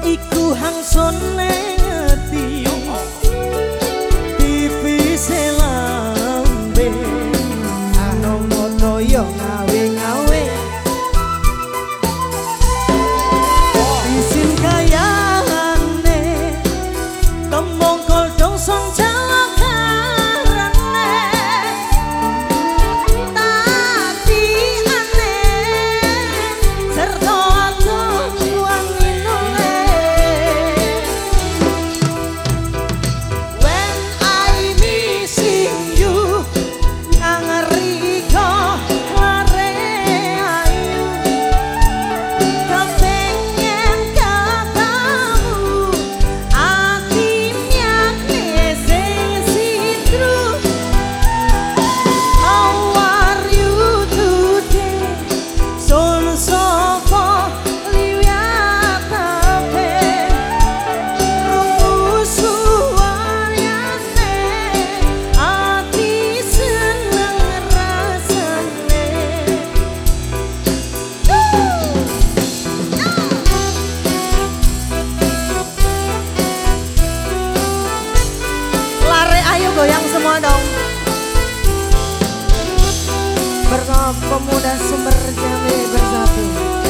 iku hangson ngerti divise lambe ana moto yo ngawe-ngawe isin kayane tembung kodong son jawa karane tadi aneh serta aku wangi noleh when I missing you ngangeri kok lare ayu kepengen katamu hatinya sing sidru how are you today son sapa liwat ape rungu suarane hati seneng rasane lare ayo goyang semua dong bersama pemuda Sumber Jambe bersatu.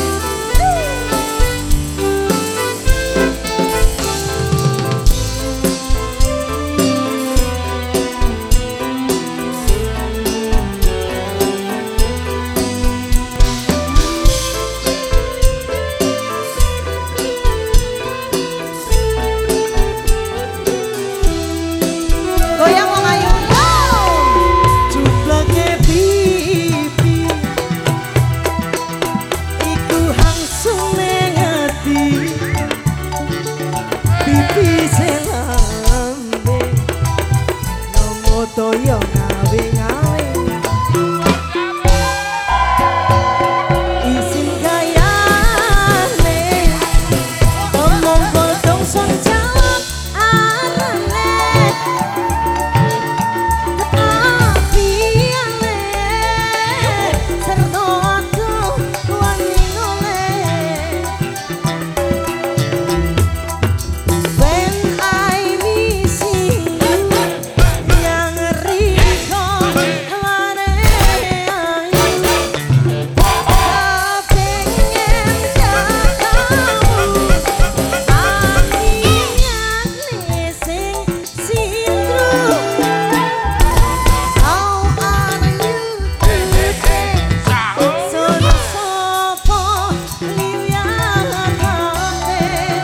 Goyang wong ayu jublake pipi iku langsung ngerti pipi selambe nomo toyo ngawe-ngawe isin gayane omong kodong son jawab arane tapi aneh serta aku wangi noleh when I missing you yang riko lare ayu kepengen katamu hatinya sing sidru how are you today son sapa liwat ape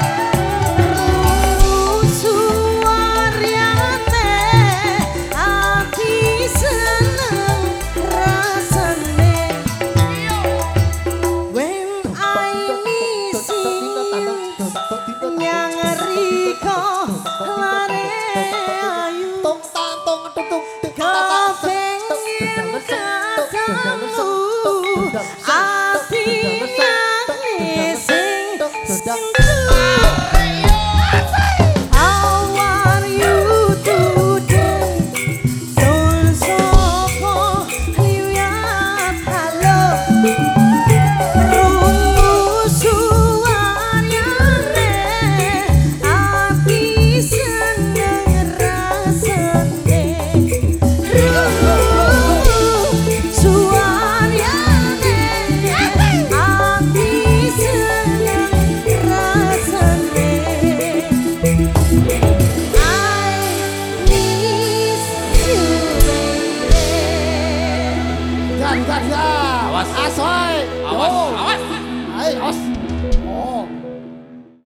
suarane hati seneng rasane when I missing yang riko lare ayu kepengen katamu hatinya sing